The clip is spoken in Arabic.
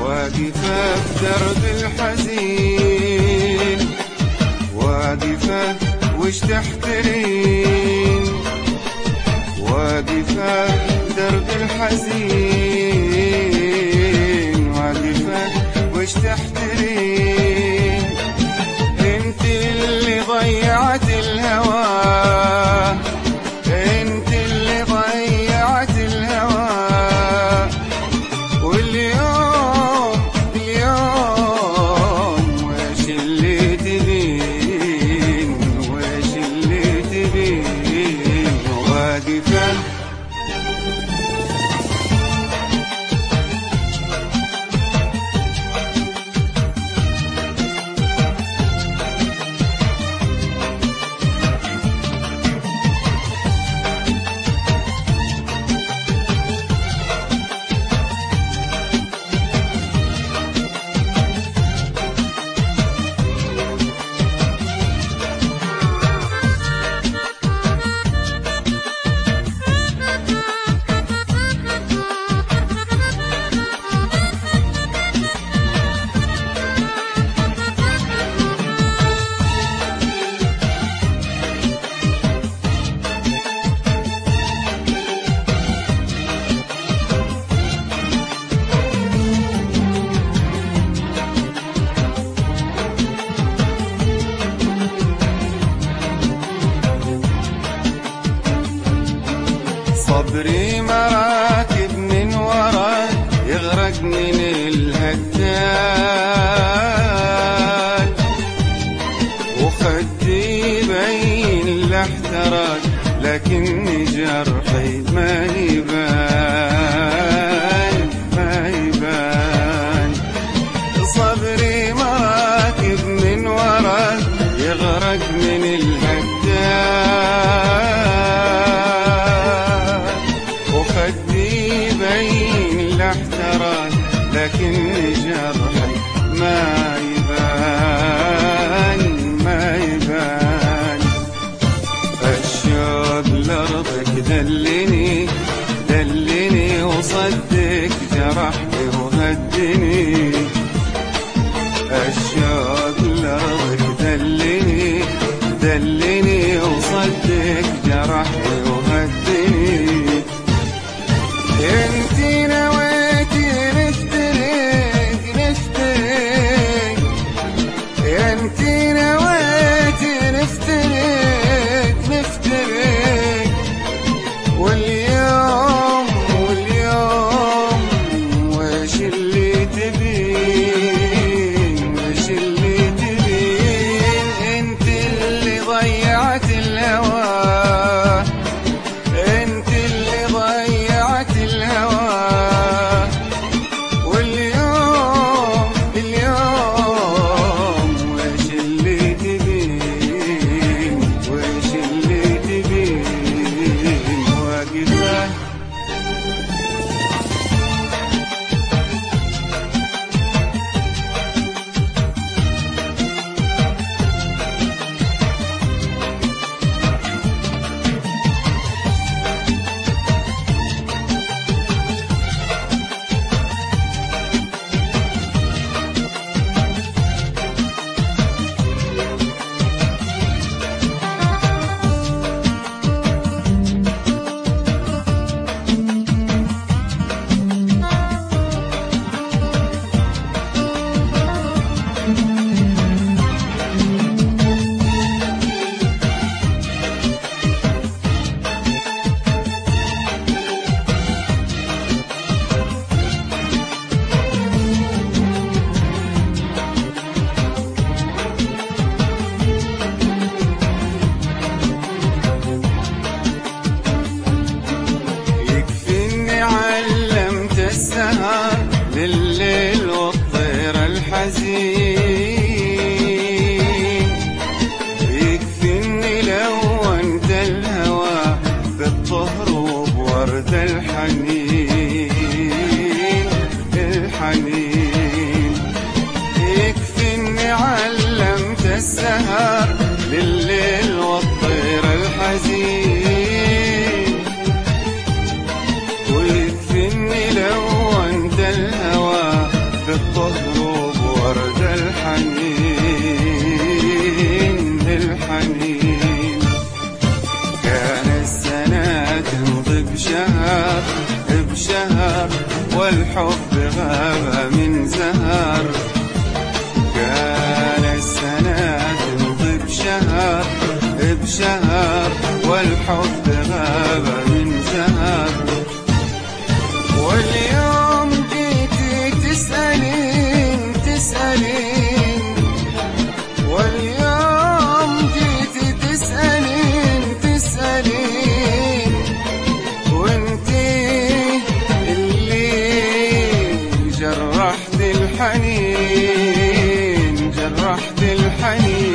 واقفة في درب الحزين، واقفة وش تحترين، واقفة في درب الحزين، واقفة وش تحترين. انت اللي ضيعت الهوى، انت اللي ضيعت الهوى، واليوم ويش اللي تبين، ويش اللي تبين. واقفة صبري مراكب من وراك يغرق من الهتان، وخدي بين الاحتراق لكن جرحي ما يبان، ما يبان. صبري مراكب من وراك يغرق من الهتان، خدي بين الاحتراق لكن جرحي ما يبان، ما يبان. الشوق لأرضك دلني، دلني وصدق جرحي وهدني. الشوق لأرضك دلني، دلني وصدق جرحي وهدني. انتي نويتي نفترق، نفترق، انتي نويتي نفترق، نفترق. واليوم ويش اللي تبين، ويش اللي تبين. انتي اللي ضيعت الهوى، انتي اللي ضيعت الهوى، واليوم ويش اللي تبين، ويش اللي تبين. واقفة لليل والطير الحزين، يكفيني لو انت الهوى بالطهر وبورد الحنين، الحنين. يكفيني علمت السهر لليل والطير الحزين، ويكفيني لو انت الهوى الحنين.